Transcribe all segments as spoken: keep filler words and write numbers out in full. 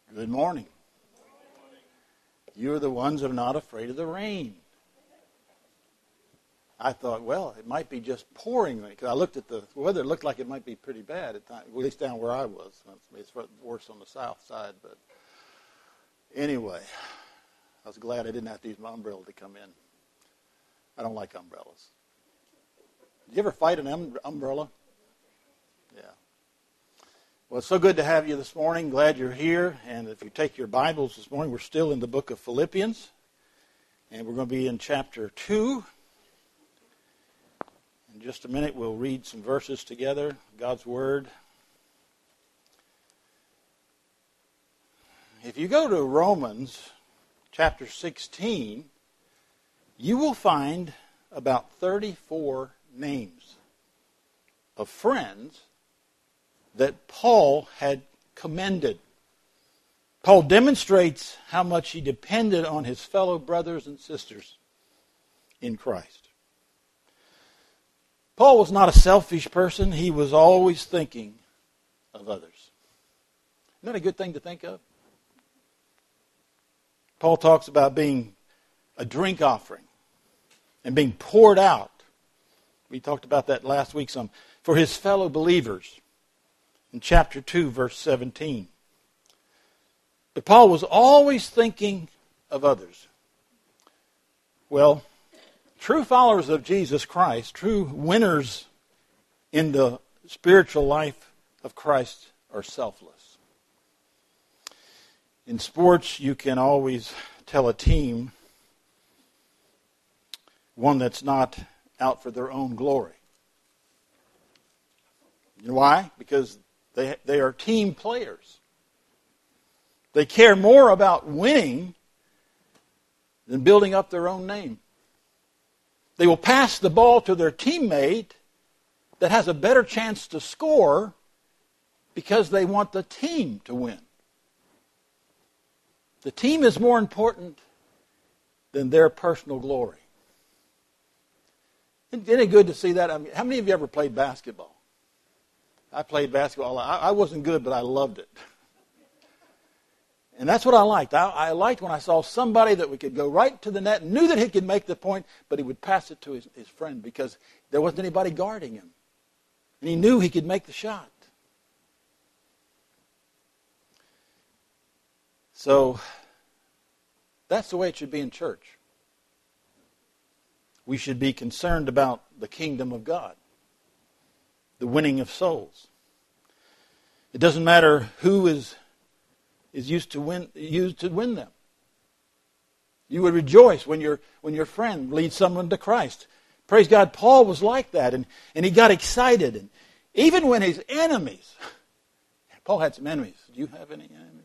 Good morning. You're the ones that are not afraid of the rain. I thought, well, it might be just pouring rain. Because I looked at the weather, it looked like it might be pretty bad at times, at least down where I was. It's worse on the south side. But anyway, I was glad I didn't have to use my umbrella to come in. I don't like umbrellas. Did you ever fight an um- umbrella? Yeah. Well, it's so good to have you this morning. Glad you're here. And if you take your Bibles this morning, we're still in the book of Philippians. And we're going to be in chapter two. In just a minute, we'll read some verses together, God's Word. If you go to Romans chapter sixteen, you will find about thirty-four names of friends that Paul had commended. Paul demonstrates how much he depended on his fellow brothers and sisters in Christ. Paul was not a selfish person. He was always thinking of others. Isn't that a good thing to think of? Paul talks about being a drink offering and being poured out. We talked about that last week some. For his fellow believers. In chapter two, verse seventeen. But Paul was always thinking of others. Well, true followers of Jesus Christ, true winners in the spiritual life of Christ are selfless. In sports, you can always tell a team, one that's not out for their own glory. You know why? Because They, they are team players. They care more about winning than building up their own name. They will pass the ball to their teammate that has a better chance to score because they want the team to win. The team is more important than their personal glory. Isn't it good to see that? I mean, how many of you ever played basketball? I played basketball. I, I wasn't good, but I loved it. And that's what I liked. I, I liked when I saw somebody that we could go right to the net, knew that he could make the point, but he would pass it to his, his friend because there wasn't anybody guarding him. And he knew he could make the shot. So that's the way it should be in church. We should be concerned about the kingdom of God. The winning of souls. It doesn't matter who is is used to win used to win them. You would rejoice when your when your friend leads someone to Christ. Praise God, Paul was like that, and, and he got excited. And even when his enemies, Paul had some enemies. Do you have any enemies?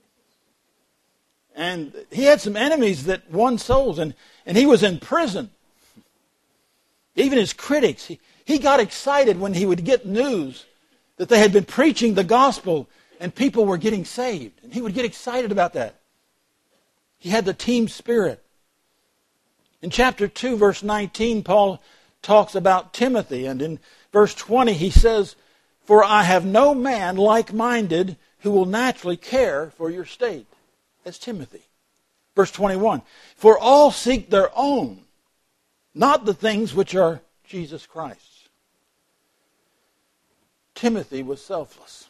And he had some enemies that won souls, and, and he was in prison. Even his critics, he, He got excited when he would get news that they had been preaching the gospel and people were getting saved. And he would get excited about that. He had the team spirit. In chapter two, verse nineteen, Paul talks about Timothy. And in verse twenty, he says, "For I have no man like-minded who will naturally care for your state." That's Timothy. Verse twenty-one, "For all seek their own, not the things which are Jesus Christ." Timothy was selfless.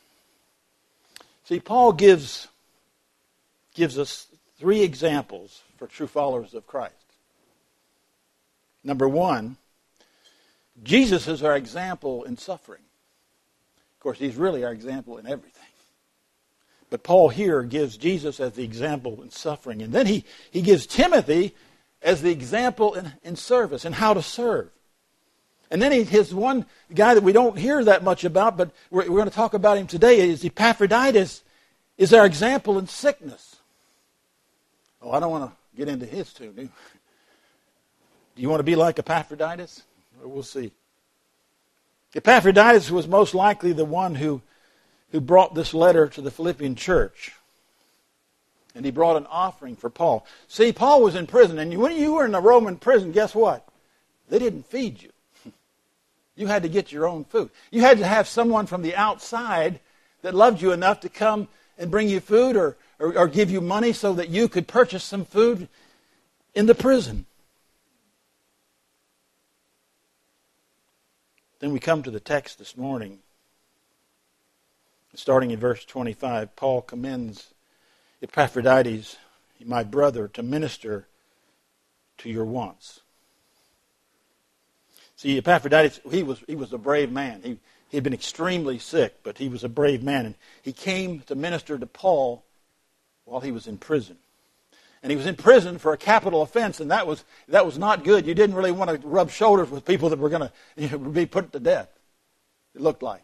See, Paul gives, gives us three examples for true followers of Christ. Number one, Jesus is our example in suffering. Of course, he's really our example in everything. But Paul here gives Jesus as the example in suffering. And then he, he gives Timothy as the example in, in service and how to serve. And then he, his one guy that we don't hear that much about, but we're, we're going to talk about him today, is Epaphroditus, is our example in sickness. Oh, I don't want to get into his too, do you? Do you want to be like Epaphroditus? Well, we'll see. Epaphroditus was most likely the one who, who brought this letter to the Philippian church. And he brought an offering for Paul. See, Paul was in prison, and when you were in a Roman prison, guess what? They didn't feed you. You had to get your own food. You had to have someone from the outside that loved you enough to come and bring you food or, or, or give you money so that you could purchase some food in the prison. Then we come to the text this morning. Starting in verse twenty-five, Paul commends Epaphroditus, my brother, to minister to your wants. See, Epaphroditus, he was he was a brave man. He, he had been extremely sick, but he was a brave man. And he came to minister to Paul while he was in prison. And he was in prison for a capital offense, and that was that was not good. You didn't really want to rub shoulders with people that were going to you know, be put to death, it looked like.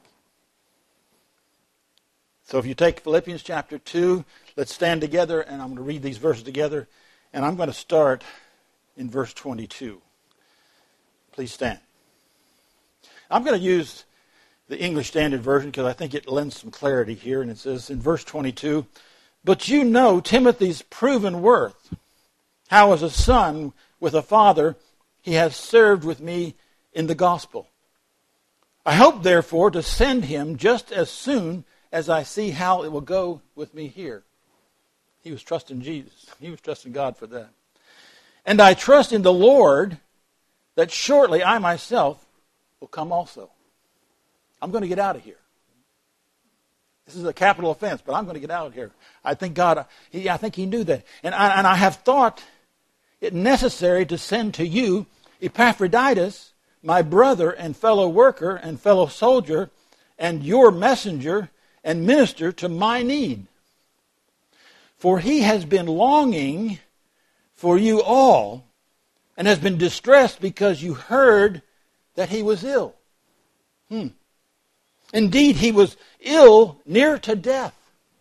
So if you take Philippians chapter two, let's stand together, and I'm going to read these verses together. And I'm going to start in verse twenty-two. Please stand. I'm going to use the English Standard Version because I think it lends some clarity here. And it says in verse twenty-two, "But you know Timothy's proven worth, how as a son with a father he has served with me in the gospel. I hope, therefore, to send him just as soon as I see how it will go with me here." He was trusting Jesus. He was trusting God for that. "And I trust in the Lord that shortly I myself will come also." I'm going to get out of here. This is a capital offense, but I'm going to get out of here. I think God, he, I think he knew that. And I, and I have thought it necessary to send to you Epaphroditus, my brother and fellow worker and fellow soldier, and your messenger and minister to my need. For he has been longing for you all and has been distressed because you heard that he was ill. Hmm. Indeed, he was ill near to death.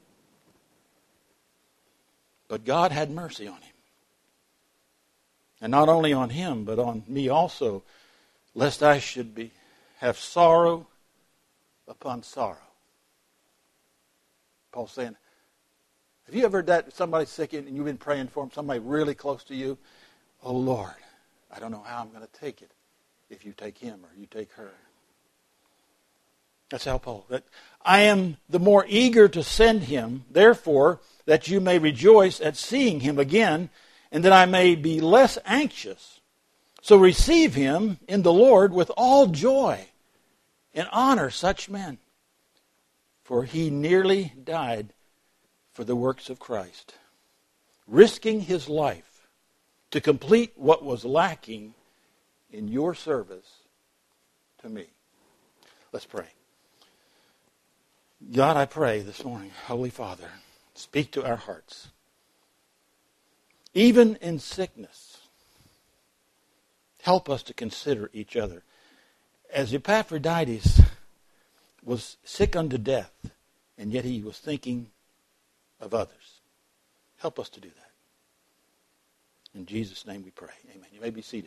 But God had mercy on him. And not only on him, but on me also, lest I should be have sorrow upon sorrow. Paul's saying, have you ever heard that somebody's sick and you've been praying for them, somebody really close to you? Oh Lord, I don't know how I'm going to take it if you take him or you take her. That's how Paul. That, I am the more eager to send him, therefore, that you may rejoice at seeing him again, and that I may be less anxious. So receive him in the Lord with all joy, and honor such men. For he nearly died for the works of Christ, risking his life to complete what was lacking in your service to me. Let's pray. God, I pray this morning, Holy Father, speak to our hearts. Even in sickness, help us to consider each other. As Epaphroditus was sick unto death, and yet he was thinking of others. Help us to do that. In Jesus' name we pray. Amen. You may be seated.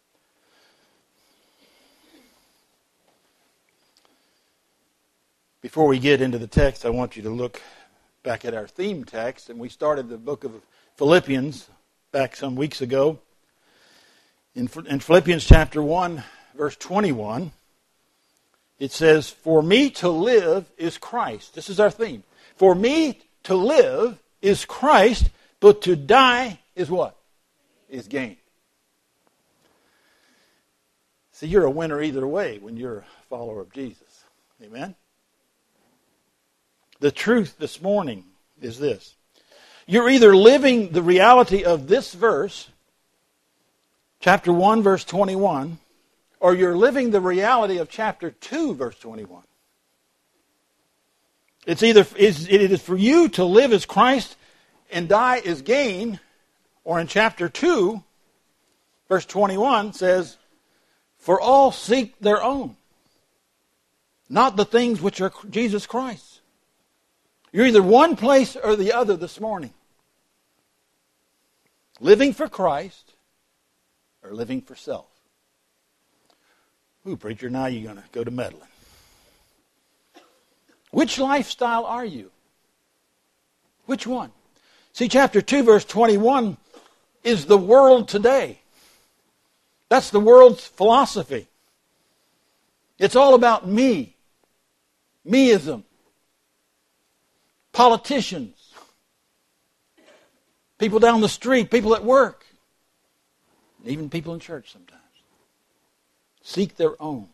Before we get into the text, I want you to look back at our theme text. And we started the book of Philippians back some weeks ago. In, in Philippians chapter one, verse twenty-one, it says, "For me to live is Christ." This is our theme. For me to live is Christ, but to die is what? Is gain. See, you're a winner either way when you're a follower of Jesus. Amen? The truth this morning is this. You're either living the reality of this verse, chapter one, verse twenty-one, or you're living the reality of chapter two, verse twenty-one. It's either it is for you to live as Christ and die as gain, or in chapter two, verse twenty-one says, "For all seek their own, not the things which are Jesus Christ." You're either one place or the other this morning. Living for Christ or living for self. Ooh, preacher, now you're going to go to meddling. Which lifestyle are you? Which one? See, chapter two, verse twenty-one is the world today. That's the world's philosophy. It's all about me. Meism. politicians, people down the street, people at work, even people in church sometimes. Seek their own.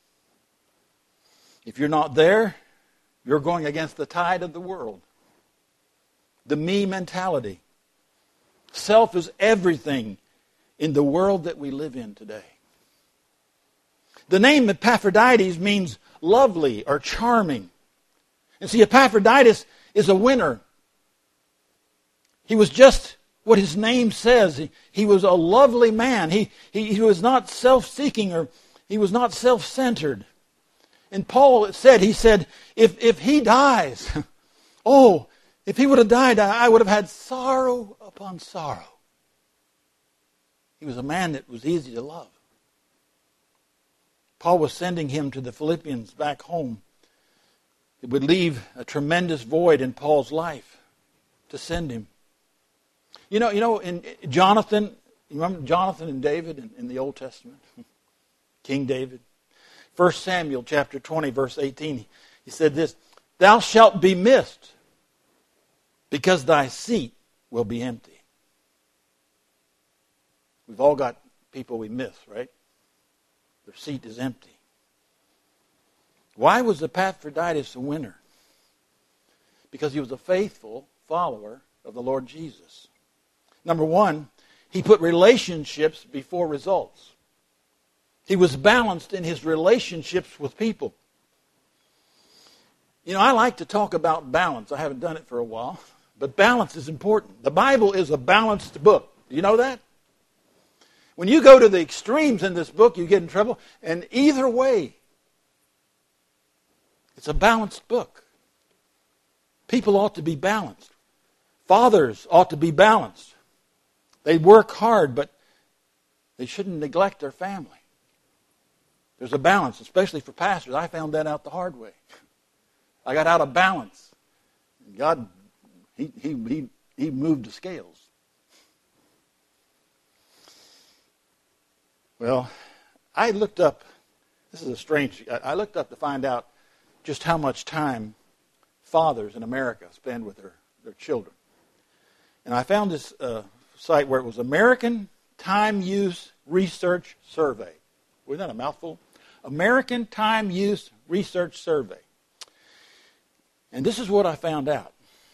If you're not there, you're going against the tide of the world. The me mentality. Self is everything in the world that we live in today. The name Epaphroditus means lovely or charming. And see, Epaphroditus is a winner. He was just what his name says. He, he was a lovely man. He, he, he was not self-seeking or he was not self-centered. And Paul said, he said, if, if he dies, oh, if he would have died, I would have had sorrow upon sorrow. He was a man that was easy to love. Paul was sending him to the Philippians back home. It would leave a tremendous void in Paul's life to send him. You know, you know, in Jonathan, you remember Jonathan and David in, in the Old Testament? King David. First Samuel chapter twenty, verse eighteen, he said this, "Thou shalt be missed, because thy seat will be empty." We've all got people we miss, right? Their seat is empty. Why was Epaphroditus a winner? Because he was a faithful follower of the Lord Jesus. Number one, he put relationships before results. He was balanced in his relationships with people. You know, I like to talk about balance. I haven't done it for a while, but balance is important. The Bible is a balanced book. Do you know that? When you go to the extremes in this book, you get in trouble. And either way, it's a balanced book. People ought to be balanced. Fathers ought to be balanced. They work hard, but they shouldn't neglect their family. There's a balance, especially for pastors. I found that out the hard way. I got out of balance. God, he, he, he, he moved the scales. Well, I looked up, this is a strange, I looked up to find out just how much time fathers in America spend with their, their children. And I found this uh, site where it was American Time Use Research Survey. Wasn't that a mouthful? American Time Use Research Survey. And this is what I found out.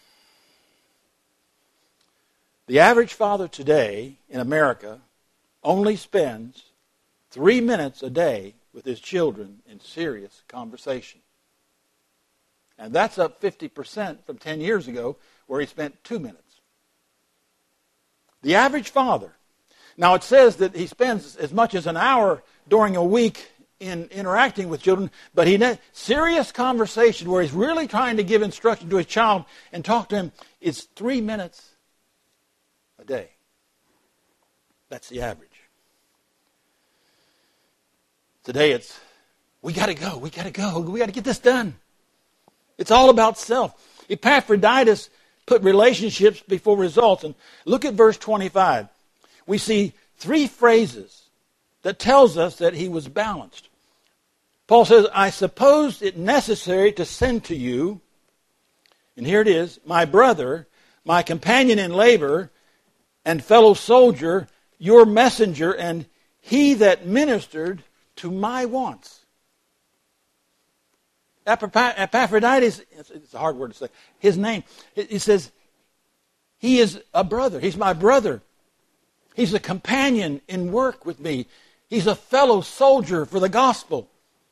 The average father today in America only spends three minutes a day with his children in serious conversation. And that's up fifty percent from ten years ago, where he spent two minutes. The average father. Now it says that he spends as much as an hour during a week in interacting with children, but he serious conversation where he's really trying to give instruction to his child and talk to him is three minutes a day. That's the average. Today it's, we got to go, we got to go, we got to get this done. It's all about self. Epaphroditus put relationships before results. And look at verse twenty-five. We see three phrases that tells us that he was balanced. Paul says, "I suppose it necessary to send to you," and here it is, "my brother, my companion in labor, and fellow soldier, your messenger, and he that ministered to my wants." Epaphroditus, it's a hard word to say, his name, he says, he is a brother. He's my brother. He's a companion in work with me. He's a fellow soldier for the gospel.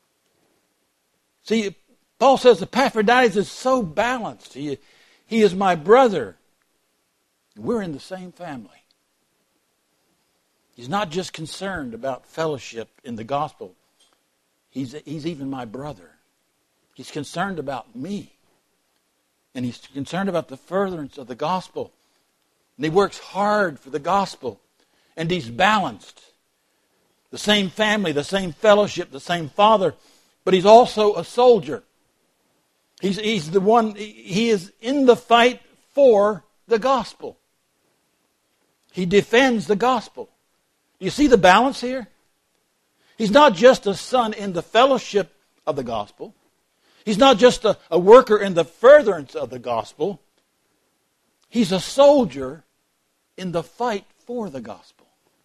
See, Paul says Epaphroditus is so balanced. He, he is my brother. We're in the same family. He's not just concerned about fellowship in the gospel. He's, he's even my brother. He's concerned about me. And he's concerned about the furtherance of the gospel. And he works hard for the gospel. And he's balanced. The same family, the same fellowship, the same father. But he's also a soldier. He's, he's the one, he is in the fight for the gospel. He defends the gospel. You see the balance here? He's not just a son in the fellowship of the gospel, He's not just a, a worker in the furtherance of the gospel. He's a soldier in the fight for the gospel.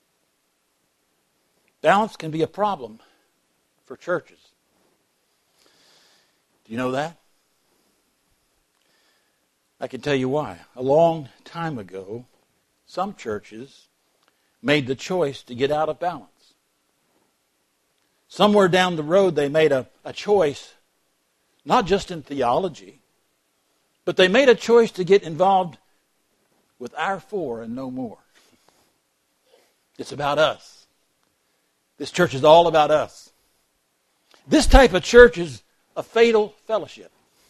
Balance can be a problem for churches. Do you know that? I can tell you why. A long time ago, some churches made the choice to get out of balance. Somewhere down the road, they made a, a choice, not just in theology, but they made a choice to get involved with our for and no more. It's about us. This church is all about us. This type of church is a fatal fellowship.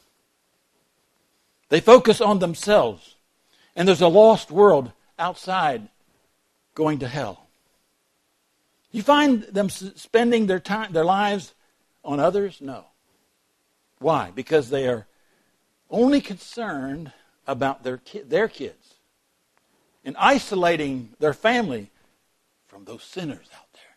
They focus on themselves, and there's a lost world outside going to hell. You find them spending their time, their lives on others? No. Why? Because they are only concerned about their ki- their kids and isolating their family from those sinners out there.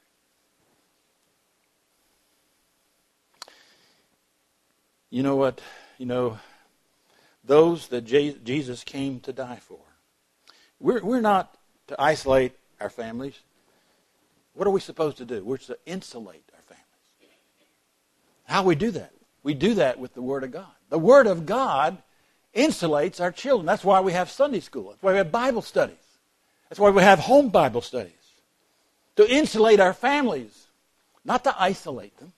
You know what? You know, those that J- Jesus came to die for. We're, we're not to isolate our families. What are we supposed to do? We're to insulate our families. How do we do that? We do that with the Word of God. The Word of God insulates our children. That's why we have Sunday school. That's why we have Bible studies. That's why we have home Bible studies. To insulate our families, not to isolate them.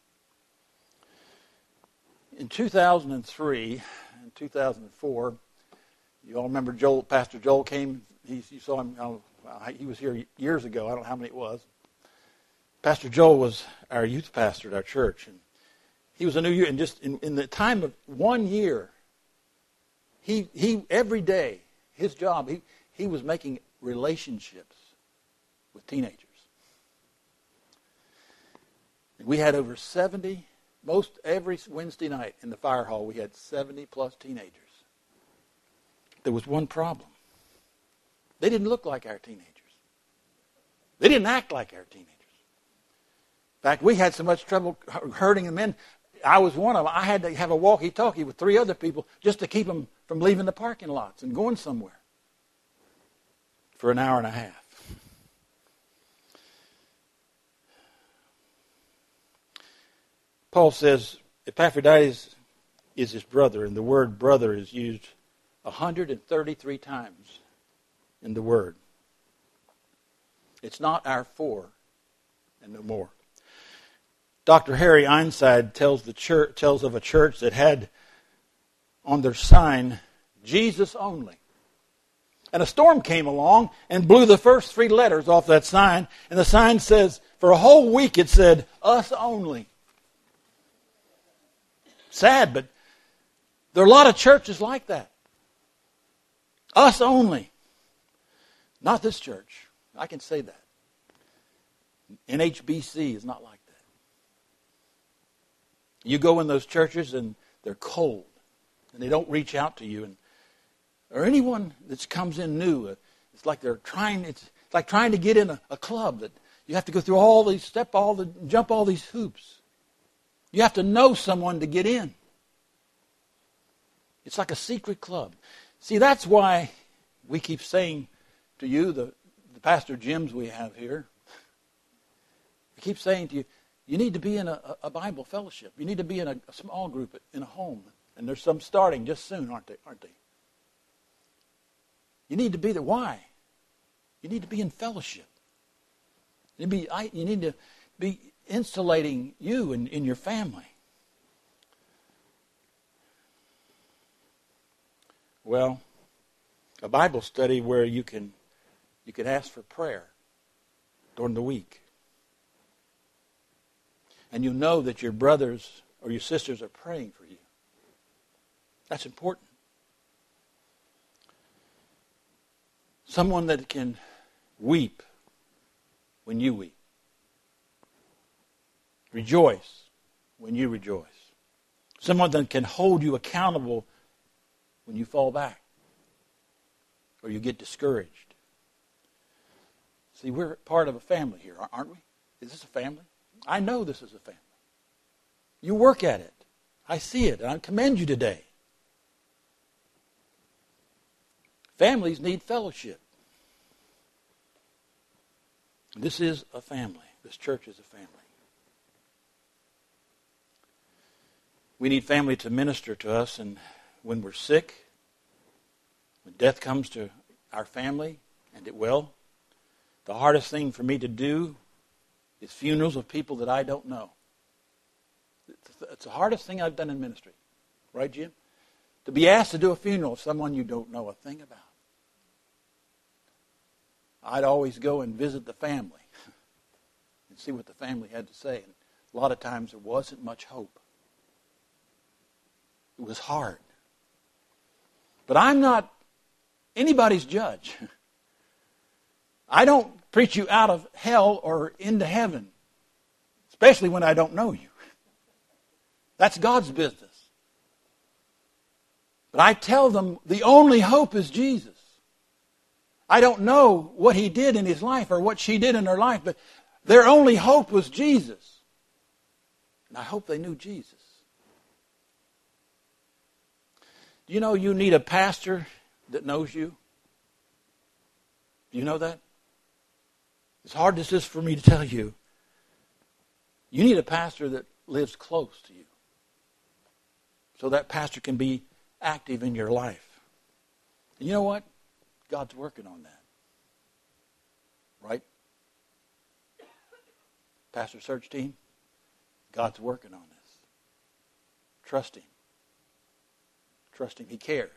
In two thousand three and two thousand four, you all remember Joel, Pastor Joel came. He, you saw him. Oh, he was here years ago. I don't know how many it was. Pastor Joel was our youth pastor at our church, and he was a new year. And just in, in the time of one year, he he every day his job he he was making relationships with teenagers. And we had over seventy. Most every Wednesday night in the fire hall, we had seventy plus teenagers. There was one problem. They didn't look like our teenagers. They didn't act like our teenagers. In fact, we had so much trouble herding them in. I was one of them. I had to have a walkie-talkie with three other people just to keep them from leaving the parking lots and going somewhere for an hour and a half. Paul says Epaphroditus is his brother, and the word brother is used one hundred thirty-three times in the Word. It's not our for and no more. Doctor Harry Ironside tells the church tells of a church that had on their sign Jesus only. And a storm came along and blew the first three letters off that sign, and the sign says, for a whole week it said, us only. Sad, but there are a lot of churches like that. Us only. Not this church. I can say that. N H B C is not like that. You go in those churches and they're cold. And they don't reach out to you. And or anyone that comes in new, it's like they're trying, it's like trying to get in a, a club that you have to go through all these, step all the, jump all these hoops. You have to know someone to get in. It's like a secret club. See, that's why we keep saying to you, the, the Pastor Jims we have here, we keep saying to you, you need to be in a, a Bible fellowship. You need to be in a, a small group, in a home. And there's some starting just soon, aren't they? Aren't they? You need to be there. Why? You need to be in fellowship. You need to be, you need to be insulating you and in your family. Well, a Bible study where you can you can ask for prayer during the week. And you know that your brothers or your sisters are praying for you. That's important. Someone that can weep when you weep. Rejoice when you rejoice. Someone that can hold you accountable when you fall back or you get discouraged. See, we're part of a family here, aren't we? Is this a family? I know this is a family. You work at it. I see it, and I commend you today. Families need fellowship. This is a family. This church is a family. We need family to minister to us, and when we're sick, when death comes to our family, and it will, the hardest thing for me to do is funerals of people that I don't know. It's the hardest thing I've done in ministry. Right, Jim? To be asked to do a funeral of someone you don't know a thing about. I'd always go and visit the family and see what the family had to say. And a lot of times there wasn't much hope. It was hard. But I'm not anybody's judge. I don't preach you out of hell or into heaven, especially when I don't know you. That's God's business. But I tell them the only hope is Jesus. I don't know what he did in his life or what she did in her life, but their only hope was Jesus. And I hope they knew Jesus. Do you know you need a pastor that knows you? Do you know that? As hard as this is for me to tell you, you need a pastor that lives close to you. So that pastor can be active in your life. And you know what? God's working on that. Right? Pastor search team, God's working on this. Trust him. Trust him. He cares.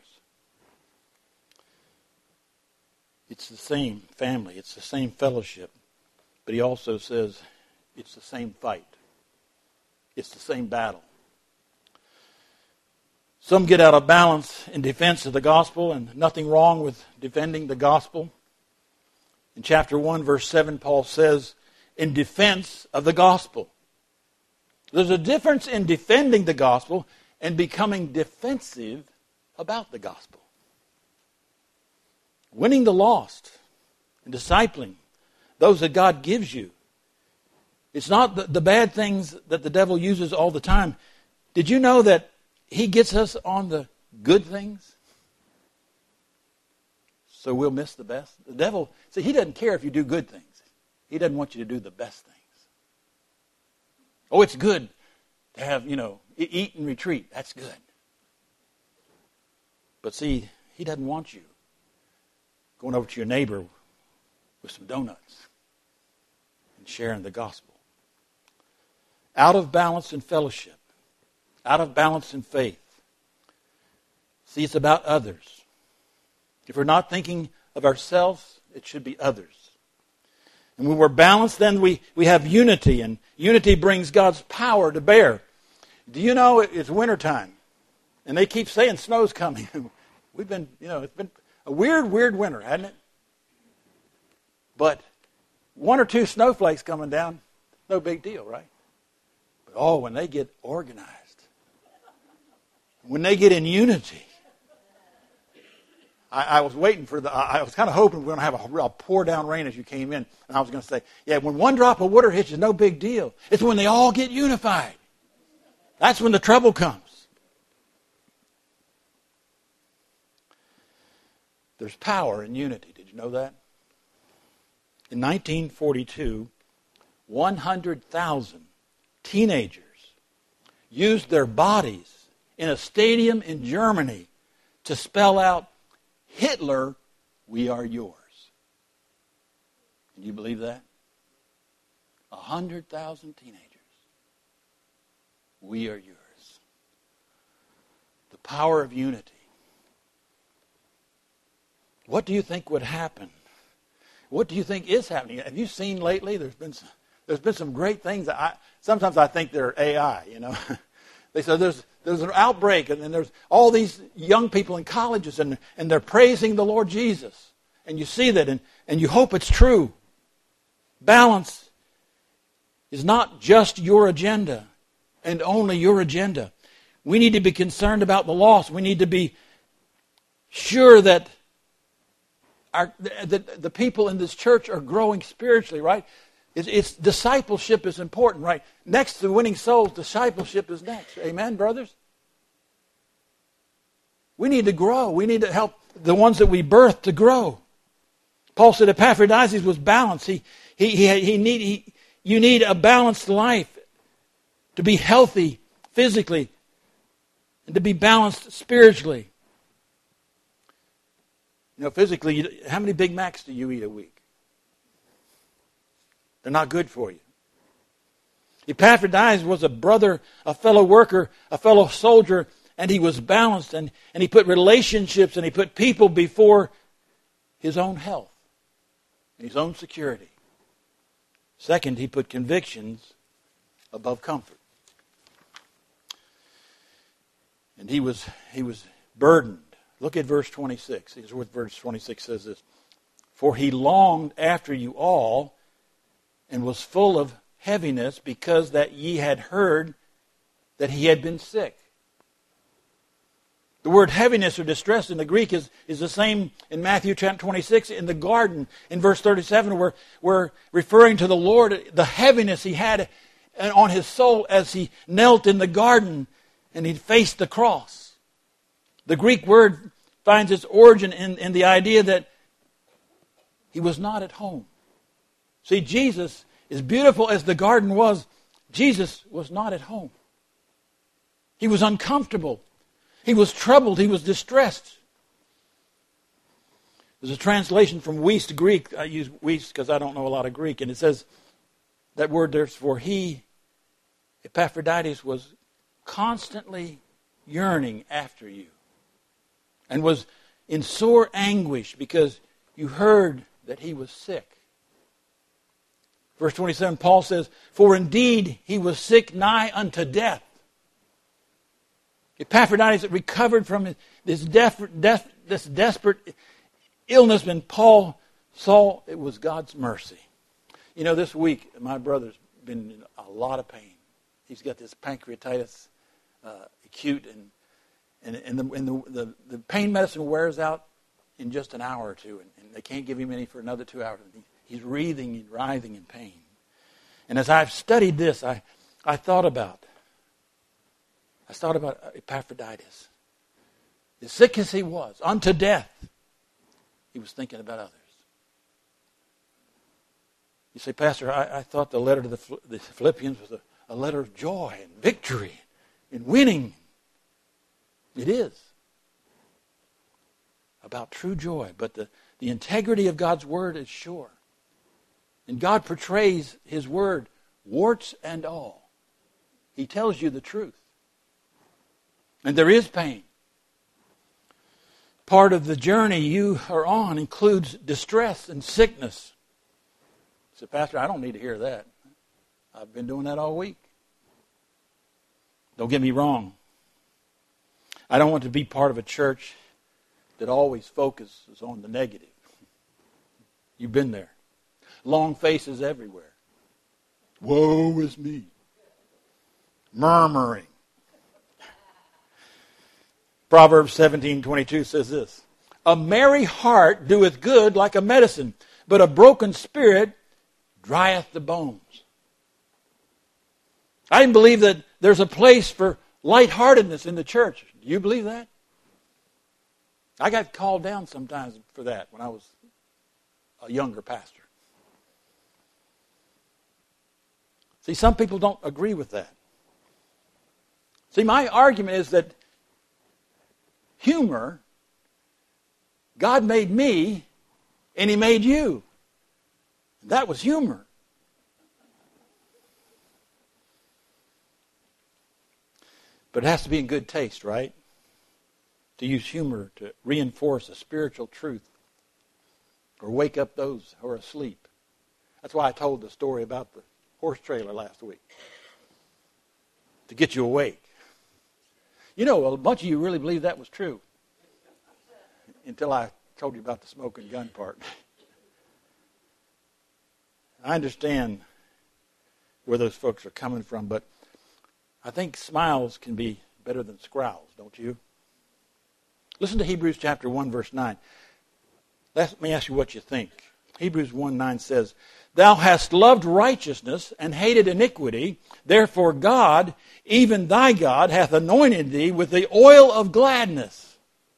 It's the same family. It's the same fellowship. But he also says it's the same fight. It's the same battle. Some get out of balance in defense of the gospel, and nothing wrong with defending the gospel. In chapter one, verse seven, Paul says, in defense of the gospel. There's a difference in defending the gospel and becoming defensive about the gospel. Winning the lost and discipling those that God gives you. It's not the, the bad things that the devil uses all the time. Did you know that he gets us on the good things? So we'll miss the best. The devil, see, he doesn't care if you do good things. He doesn't want you to do the best things. Oh, it's good to have, you know, eat and retreat. That's good. But see, he doesn't want you going over to your neighbor with some donuts and sharing the gospel. Out of balance in fellowship. Out of balance in faith. See, it's about others. If we're not thinking of ourselves, it should be others. And when we're balanced, then we, we have unity, and unity brings God's power to bear. Do you know it's wintertime? And they keep saying snow's coming. We've been, you know, it's been a weird, weird winter, hasn't it? But one or two snowflakes coming down, no big deal, right? But oh, when they get organized, when they get in unity, I, I was waiting for the, I was kind of hoping we were going to have a real pour down rain as you came in. And I was going to say, yeah, when one drop of water hits, it's no big deal. It's when they all get unified. That's when the trouble comes. There's power in unity. Did you know that? In nineteen forty-two, one hundred thousand teenagers used their bodies in a stadium in Germany to spell out, Hitler, we are yours. Can you believe that? A hundred thousand teenagers. We are yours. The power of unity. What do you think would happen? What do you think is happening? Have you seen lately? There's been some, there's been some great things. That I, sometimes I think they're A I, you know. They said there's there's an outbreak, and then there's all these young people in colleges, and, and they're praising the Lord Jesus. And you see that, and, and you hope it's true. Balance is not just your agenda and only your agenda. We need to be concerned about the lost. We need to be sure that our, that the people in this church are growing spiritually, right? It's, it's discipleship is important, right? Next to winning souls, discipleship is next. Amen, brothers? We need to grow. We need to help the ones that we birth to grow. Paul said Epaphroditus was balanced. He, he, he, he need, he, you need a balanced life to be healthy physically and to be balanced spiritually. You know, physically, how many Big Macs do you eat a week? They're not good for you. Epaphroditus was a brother, a fellow worker, a fellow soldier, and he was balanced, and, and he put relationships and he put people before his own health and his own security. Second, he put convictions above comfort. And he was he was burdened. Look at verse twenty-six. Here's what verse twenty-six says this. For he longed after you all and was full of heaviness because that ye had heard that he had been sick. The word heaviness or distress in the Greek is, is the same in Matthew chapter twenty-six in the garden in verse thirty-seven where we're referring to the Lord, the heaviness he had on his soul as he knelt in the garden and he faced the cross. The Greek word finds its origin in, in the idea that he was not at home. See, Jesus, as beautiful as the garden was, Jesus was not at home. He was uncomfortable. He was troubled. He was distressed. There's a translation from Wuest Greek. I use Wuest because I don't know a lot of Greek. And it says, that word there's for he, Epaphroditus, was constantly yearning after you. And was in sore anguish because you heard that he was sick. Verse twenty-seven, Paul says, for indeed he was sick nigh unto death. Epaphroditus recovered from this, def, def, this desperate illness, and Paul saw it was God's mercy. You know, this week, my brother's been in a lot of pain. He's got this pancreatitis uh, acute, and and, and, the, and the, the, the pain medicine wears out in just an hour or two, and, and they can't give him any for another two hours. He, he's wreathing and writhing in pain. And as I've studied this, I, I thought about I thought about Epaphroditus. As sick as he was, unto death, he was thinking about others. You say, Pastor, I, I thought the letter to the, the Philippians was a, a letter of joy and victory and winning. It is about true joy, but the, the integrity of God's Word is sure. And God portrays His Word, warts and all. He tells you the truth. And there is pain. Part of the journey you are on includes distress and sickness. You say, Pastor, I don't need to hear that. I've been doing that all week. Don't get me wrong. I don't want to be part of a church that always focuses on the negative. You've been there. Long faces everywhere. Woe is me. Murmuring. Proverbs seventeen twenty-two says this. A merry heart doeth good like a medicine, but a broken spirit drieth the bones. I believe that there's a place for lightheartedness in the church. Do you believe that? I got called down sometimes for that when I was a younger pastor. See, some people don't agree with that. See, my argument is that humor, God made me and He made you. That was humor. But it has to be in good taste, right? To use humor to reinforce a spiritual truth or wake up those who are asleep. That's why I told the story about the horse trailer last week. To get you awake. You know, a bunch of you really believe that was true. Until I told you about the smoking gun part. I understand where those folks are coming from, but I think smiles can be better than scowls, don't you? Listen to Hebrews chapter one, verse nine. Let me ask you what you think. Hebrews one nine says, Thou hast loved righteousness and hated iniquity, therefore God, even thy God, hath anointed thee with the oil of gladness.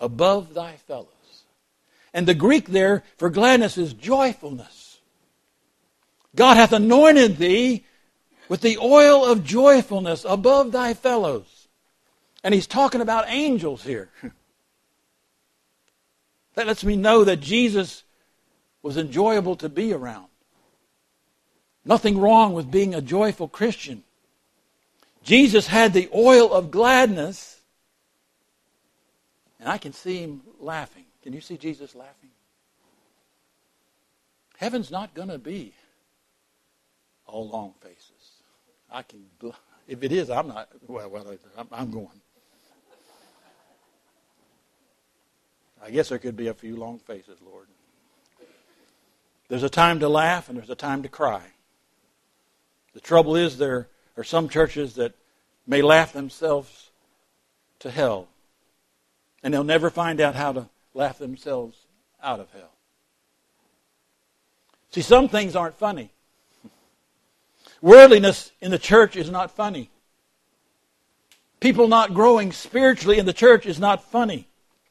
above thy fellows. And the Greek there for gladness is joyfulness. God hath anointed thee with the oil of joyfulness above thy fellows. And he's talking about angels here. That lets me know that Jesus was enjoyable to be around. Nothing wrong with being a joyful Christian. Jesus had the oil of gladness, and I can see him laughing. Can you see Jesus laughing? Heaven's not going to be all long faces. I can, if it is, I'm not, well, well I'm, I'm going. I guess there could be a few long faces, Lord. There's a time to laugh and there's a time to cry. The trouble is there are some churches that may laugh themselves to hell, and they'll never find out how to laugh themselves out of hell. See, some things aren't funny. Worldliness in the church is not funny. People not growing spiritually in the church is not funny.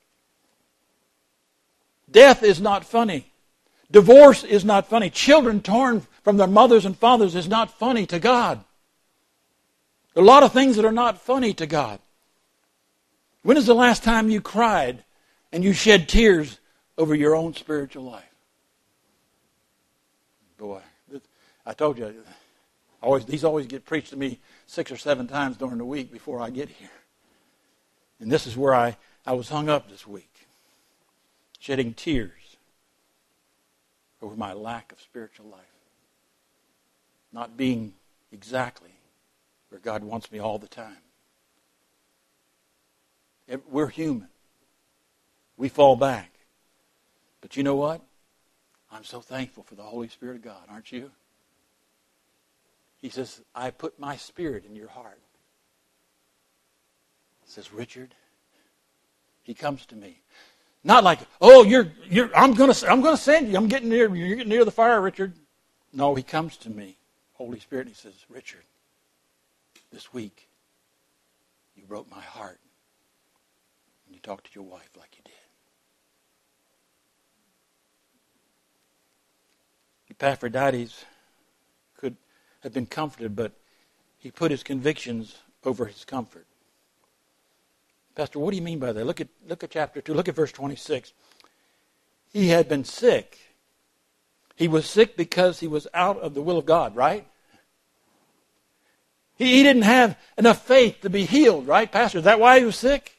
Death is not funny. Divorce is not funny. Children torn from their mothers and fathers is not funny to God. There are a lot of things that are not funny to God. When is the last time you cried and you shed tears over your own spiritual life? Boy, I told you, always these always get preached to me six or seven times during the week before I get here. And this is where I, I was hung up this week. Shedding tears over my lack of spiritual life. Not being exactly where God wants me all the time. We're human. We fall back. But you know what? I'm so thankful for the Holy Spirit of God, aren't you? He says, I put my spirit in your heart. He says, Richard, he comes to me. Not like, oh, you're, you're, I'm going to, I'm going to send you. I'm getting near, you're getting near the fire, Richard. No, he comes to me, Holy Spirit, and he says, Richard, this week, you broke my heart. And you talked to your wife like you did. Epaphroditus could have been comforted, but he put his convictions over his comfort. Pastor, what do you mean by that? Look at look at chapter two. Look at verse twenty-six. He had been sick. He was sick because he was out of the will of God, right? He, he didn't have enough faith to be healed, right, Pastor? Is that why he was sick?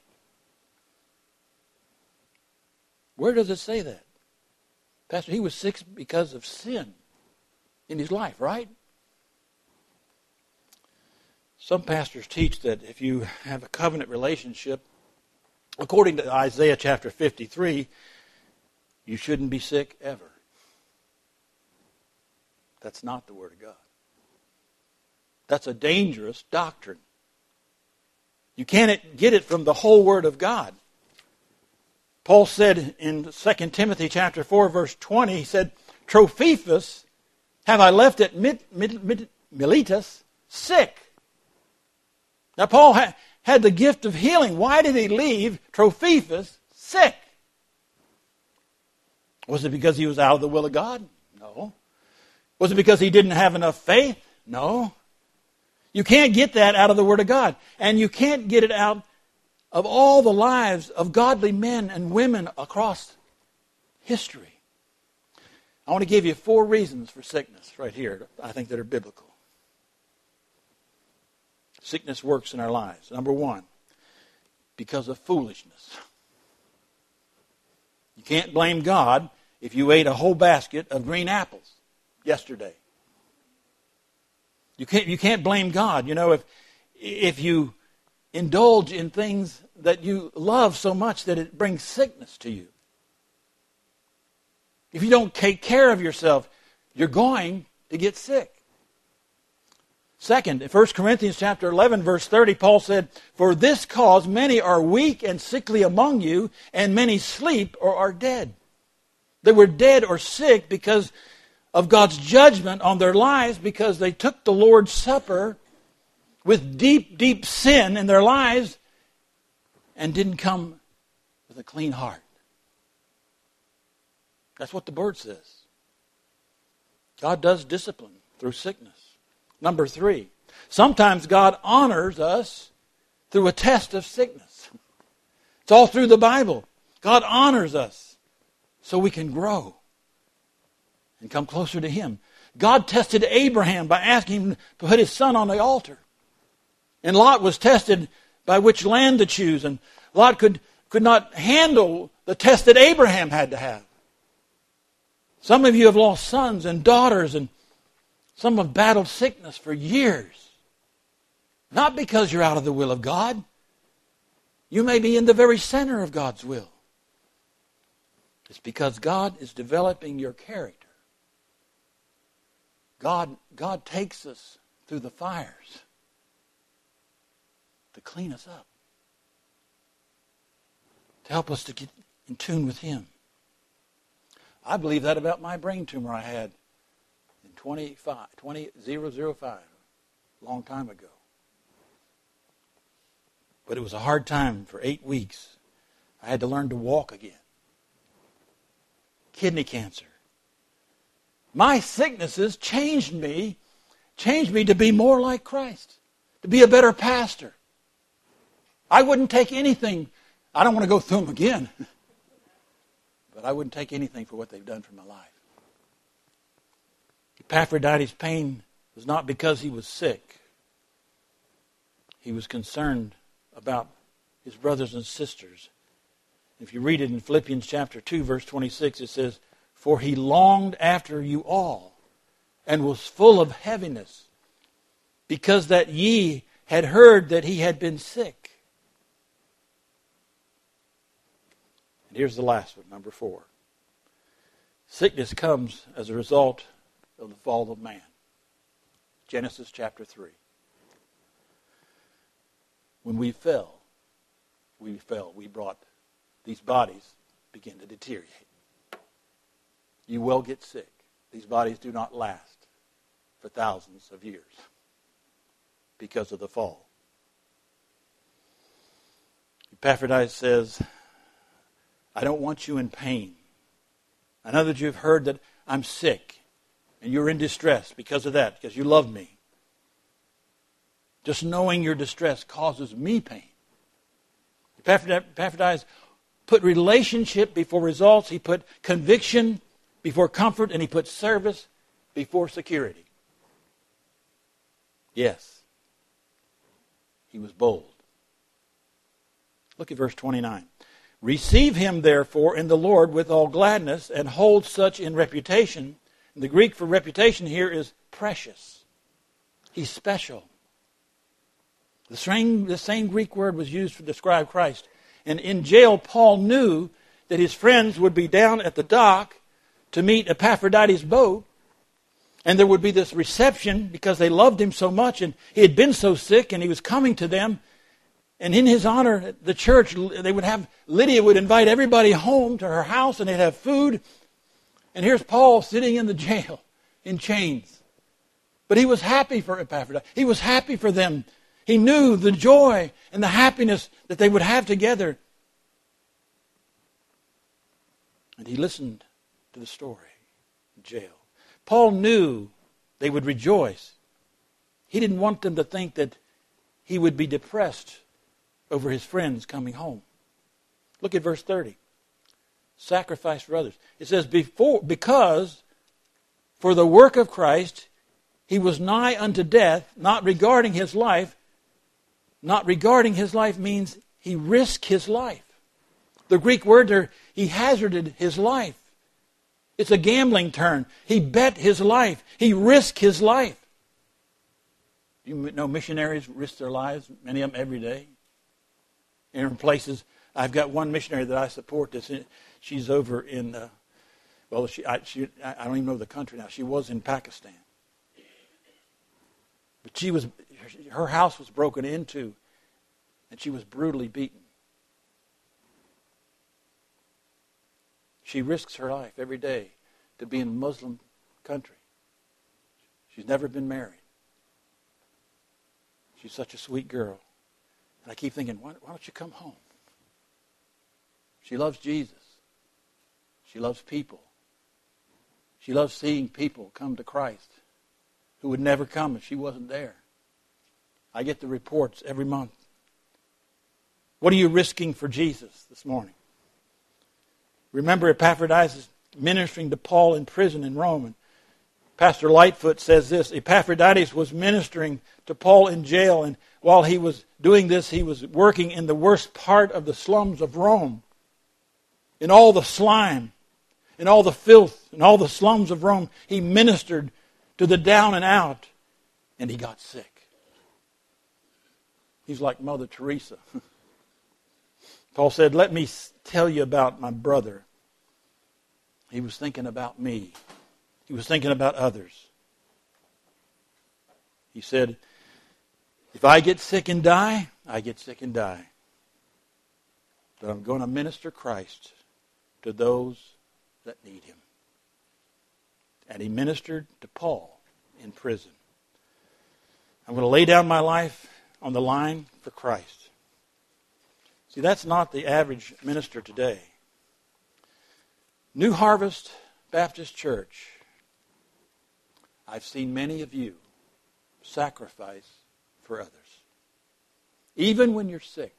Where does it say that? Pastor, he was sick because of sin in his life, right? Some pastors teach that if you have a covenant relationship, according to Isaiah chapter fifty-three, you shouldn't be sick ever. That's not the Word of God. That's a dangerous doctrine. You can't get it from the whole Word of God. Paul said in Second Timothy chapter four, verse twenty, he said, Trophimus have I left at Miletus sick. Now, Paul ha- had the gift of healing. Why did he leave Trophimus sick? Was it because he was out of the will of God? No. Was it because he didn't have enough faith? No. You can't get that out of the Word of God. And you can't get it out of all the lives of godly men and women across history. I want to give you four reasons for sickness right here, I think, that are biblical. Sickness works in our lives. Number one, because of foolishness. You can't blame God if you ate a whole basket of green apples yesterday. You can't, you can't blame God. You know, if, if you indulge in things that you love so much that it brings sickness to you. If you don't take care of yourself, you're going to get sick. Second, in First Corinthians chapter eleven, verse thirty, Paul said, For this cause many are weak and sickly among you, and many sleep or are dead. They were dead or sick because of God's judgment on their lives, because they took the Lord's Supper with deep, deep sin in their lives and didn't come with a clean heart. That's what the word says. God does discipline through sickness. Number three, sometimes God honors us through a test of sickness. It's all through the Bible. God honors us so we can grow and come closer to Him. God tested Abraham by asking him to put his son on the altar. And Lot was tested by which land to choose. And Lot could, could not handle the test that Abraham had to have. Some of you have lost sons and daughters, and some have battled sickness for years. Not because you're out of the will of God. You may be in the very center of God's will. It's because God is developing your character. God, God takes us through the fires to clean us up, to help us to get in tune with Him. I believe that about my brain tumor I had in twenty-five, twenty, zero, zero five, a long time ago. But it was a hard time for eight weeks. I had to learn to walk again. Kidney cancer. My sicknesses changed me, changed me to be more like Christ, to be a better pastor. I wouldn't take anything. I don't want to go through them again. But I wouldn't take anything for what they've done for my life. Epaphroditus' pain was not because he was sick. He was concerned about his brothers and sisters. If you read it in Philippians chapter two, verse twenty-six, it says, "For he longed after you all, and was full of heaviness, because that ye had heard that he had been sick." And here's the last one, number four. Sickness comes as a result of the fall of man. Genesis chapter three. When we fell, we fell, we brought, these bodies begin to deteriorate. You will get sick. These bodies do not last for thousands of years because of the fall. Epaphroditus says, "I don't want you in pain. I know that you've heard that I'm sick and you're in distress because of that, because you love me. Just knowing your distress causes me pain." Epaphroditus put relationship before results. He put conviction before comfort, and he put service before security. Yes, he was bold. Look at verse twenty-nine. "Receive him, therefore, in the Lord with all gladness, and hold such in reputation." And the Greek for reputation here is precious. He's special. The same, the same Greek word was used to describe Christ. And in jail, Paul knew that his friends would be down at the dock to meet Epaphroditus' boat. And there would be this reception because they loved him so much. And he had been so sick and he was coming to them. And in his honor, the church, they would have, Lydia would invite everybody home to her house and they'd have food. And here's Paul sitting in the jail in chains. But he was happy for Epaphroditus. He was happy for them. He knew the joy and the happiness that they would have together. And he listened to the story in jail. Paul knew they would rejoice. He didn't want them to think that he would be depressed over his friends coming home. Look at verse thirty. Sacrifice for others. It says, "Before, because for the work of Christ he was nigh unto death, not regarding his life." Not regarding his life means he risked his life. The Greek word there, he hazarded his life. It's a gambling term. He bet his life. He risked his life. You know missionaries risk their lives, many of them every day. In places, I've got one missionary that I support. That's in, she's over in, uh, well, she I, she I don't even know the country now. She was in Pakistan. But she was, her house was broken into, and she was brutally beaten. She risks her life every day to be in a Muslim country. She's never been married. She's such a sweet girl. And I keep thinking, why, why don't you come home? She loves Jesus. She loves people. She loves seeing people come to Christ who would never come if she wasn't there. I get the reports every month. What are you risking for Jesus this morning? Remember Epaphroditus ministering to Paul in prison in Rome. And Pastor Lightfoot says this: Epaphroditus was ministering to Paul in jail, and while he was doing this, he was working in the worst part of the slums of Rome. In all the slime, in all the filth, in all the slums of Rome, he ministered to the down and out, and he got sick. He's like Mother Teresa. Paul said, let me tell you about my brother. He was thinking about me. He was thinking about others. He said, if I get sick and die, I get sick and die. But I'm going to minister Christ to those that need him. And he ministered to Paul in prison. I'm going to lay down my life on the line for Christ. See, that's not the average minister today. New Harvest Baptist Church, I've seen many of you sacrifice for others. Even when you're sick.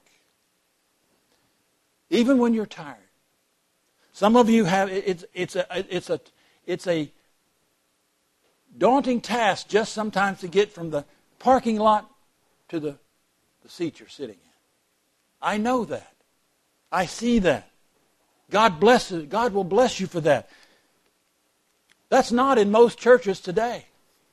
Even when you're tired. Some of you have, it's, it's, a, it's, a, it's a daunting task just sometimes to get from the parking lot to the, the seat you're sitting in. I know that. I see that. God blesses, God will bless you for that. That's not in most churches today.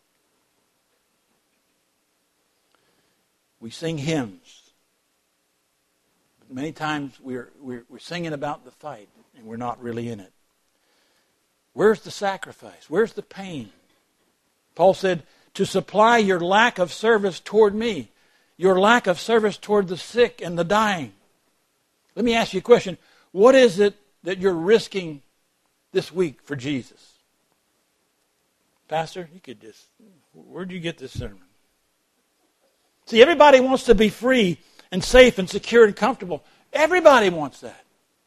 We sing hymns. But many times we're, we're, we're singing about the fight and we're not really in it. Where's the sacrifice? Where's the pain? Paul said, to supply your lack of service toward me, your lack of service toward the sick and the dying. Let me ask you a question. What is it that you're risking this week for Jesus? Pastor, you could just, where'd you get this sermon? See, everybody wants to be free and safe and secure and comfortable. Everybody wants that.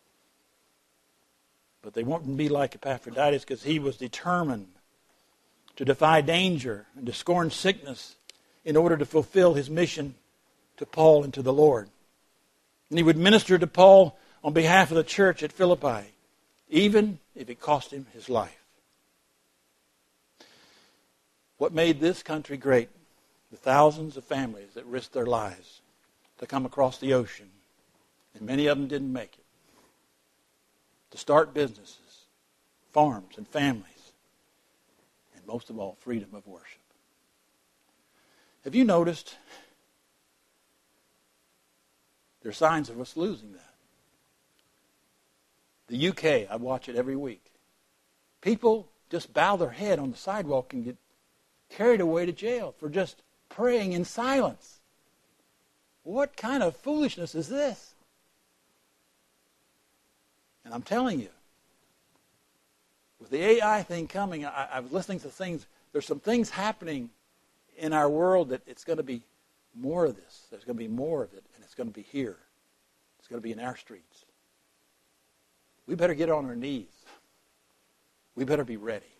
But they won't be like Epaphroditus because he was determined to defy danger and to scorn sickness in order to fulfill his mission to Paul and to the Lord. And he would minister to Paul on behalf of the church at Philippi, even if it cost him his life. What made this country great? The thousands of families that risked their lives to come across the ocean, and many of them didn't make it, to start businesses, farms, and families, and most of all, freedom of worship. Have you noticed there are signs of us losing that? The U K, I watch it every week. People just bow their head on the sidewalk and get carried away to jail for just praying in silence. What kind of foolishness is this? And I'm telling you, with the A I thing coming, I, I was listening to things, there's some things happening in our world that it's going to be more of this. There's going to be more of it, and it's going to be here. It's going to be in our streets. We better get on our knees. We better be ready.